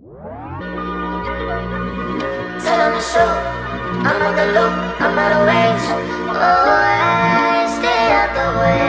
Tell them to shoot. I'm on the loop, I'm out of range. Oh, I stay out the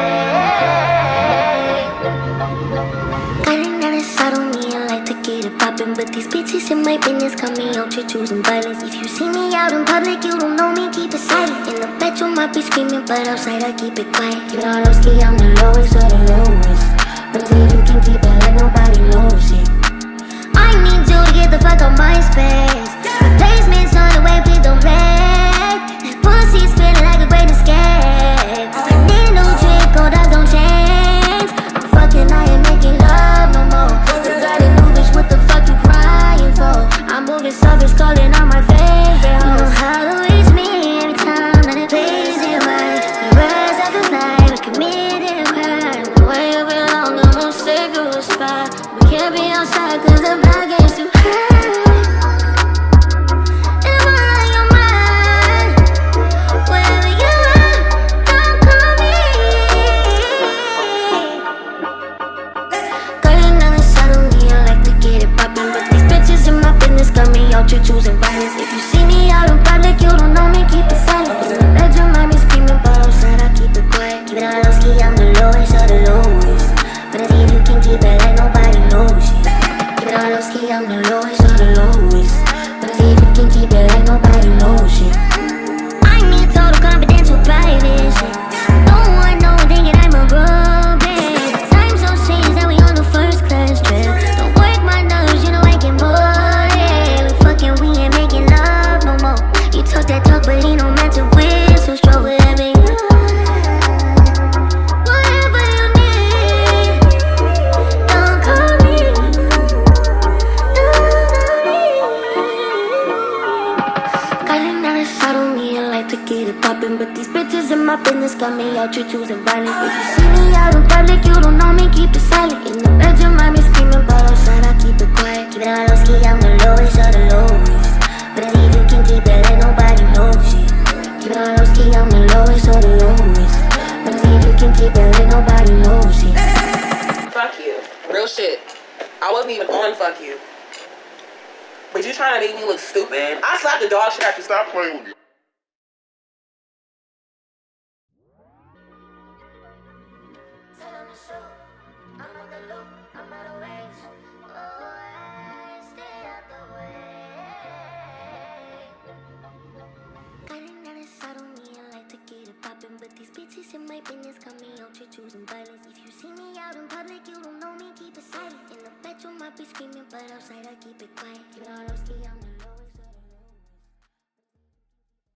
way. Got another side on me, I like to get it poppin', but these bitches in my business got me out here choosing violence. If you see me out in public, you don't know me, keep it silent. In the bedroom, I be screaming, but outside I keep it quiet. Keep it all low-key, I'm the lowest of the lowest. But if you can keep it like nobody knows it. I need you to get the fuck out my space. Replacements on the way, please don't play. That pussy's feeling like a great escape. I need a new trick, gold eyes don't change. I'm fucking, I ain't making love no more. You got a new bitch, what the fuck you crying for? I'm moving selfish, calling on my favorite hoes. You know how to reach me every time that it plays it right. You rise up at night, I committed a crime. The way you belong, I'm gonna save you a spot. We can't be outside cause the block is too high. You choosing violence. If you see me out in public, you don't know me, keep it silent. In the bedroom, I be screaming, but outside I keep it quiet. Keep it all low-key, I'm the lowest of the lowest. But I see if you can keep it like nobody knows it. Keep it all low-key, I'm the lowest of the lowest. But I see if you can keep it like nobody knows it. I need total confidential private shit. No one know thinking I'm a groupie. Time so changed that we on the first class trip. Don't work my nerves, you know I can more. We ain't making love no more. You talk that talk, but he don't match it with. So strong whatever you need. Whatever you need. Don't call me. Don't call me. Got another shot on me, I like to get it poppin', but these bitches in my business got me out here choosing violence. If you see me out in public, you don't know me, keep it silent. In the bedroom, I be screaming, but outside I keep it quiet. Keep it all low-key, I'm the lowest of the lowest. But I see if you can keep it like nobody knows it. Keep it all low-key, I'm the lowest of the lowest. But I see if you can keep it like nobody knows it. Fuck you. Real shit. I wasn't even on fuck you. But you trying to make me look stupid? I slapped the dog shit after you. Stop playing with me. Tell them to shoot. I'm on the loop, I'm out of range. Oh, I stay out the way. Got another side on me, I like to get it poppin', but these bitches in my business got me out here choosing violence. If you see me out in public, you don't know me, keep it silent. In the bedroom, I be screaming, but outside I keep it quiet. Keep it all low-key,